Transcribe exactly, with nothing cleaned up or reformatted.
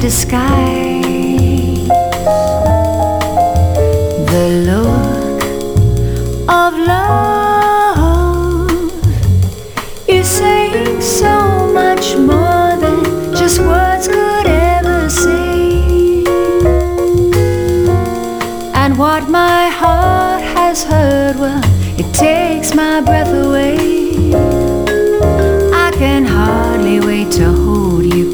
disguise. The look of love is saying so much more than just words could ever say. And what my heart has heard will